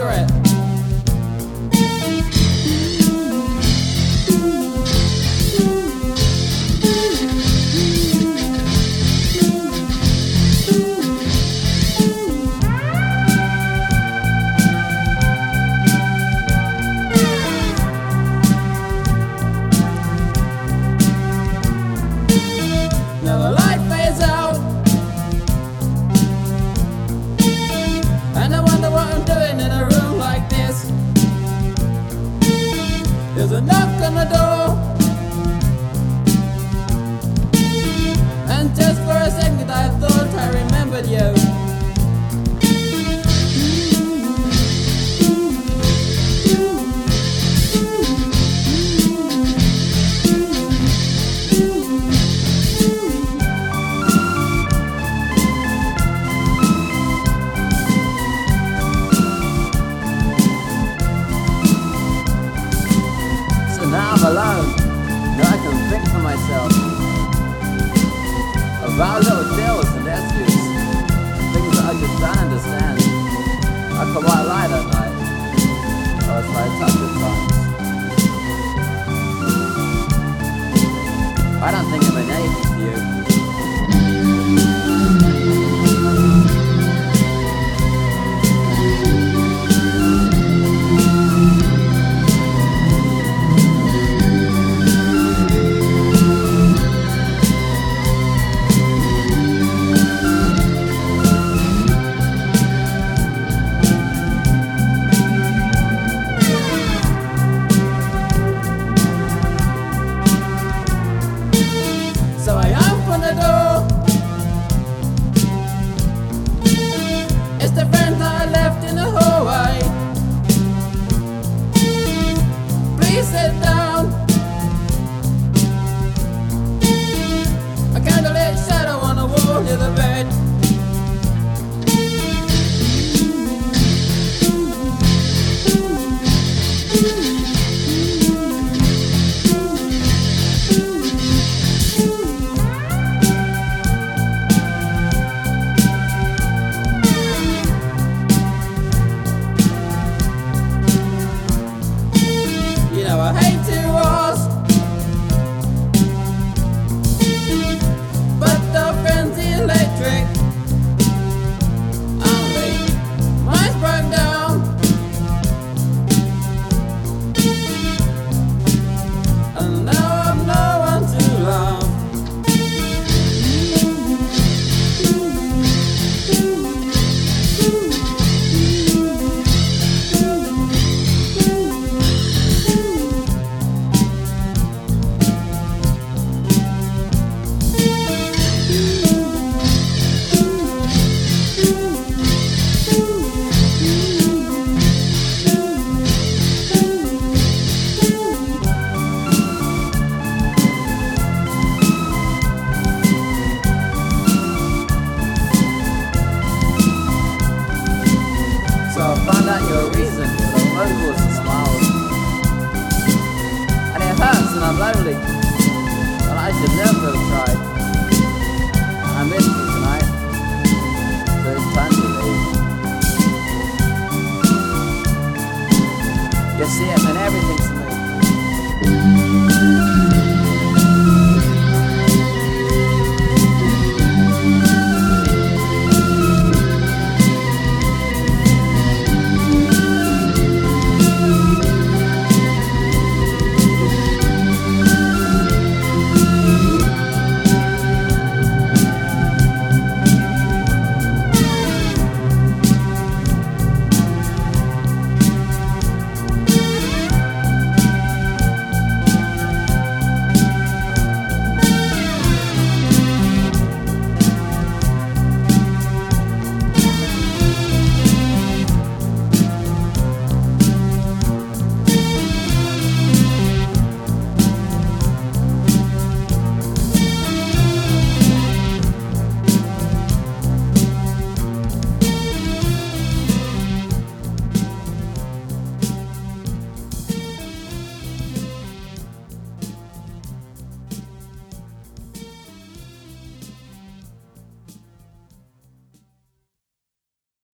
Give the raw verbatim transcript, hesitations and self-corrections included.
cigarette. Now the light fades out, and I wonder what I'm doing in a room like this. There's a knock on the door, and just for a second I thought I remembered you. Now I'm alone, now I can think for myself about little deals and issues, things that I just don't understand. I could white lie that night, or else I touch at times. I don't think of anything to you. So I open the door. It's the friend that I left in the hallway. Please sit down. A candlelit shadow on the wall near the bed. You know I hate to ask, but the friend's electric. Only mine's broke down, and now I've no one to love. So I found out your reason for the vocals and smiles, and it hurts and I'm lonely, and I should never have tried.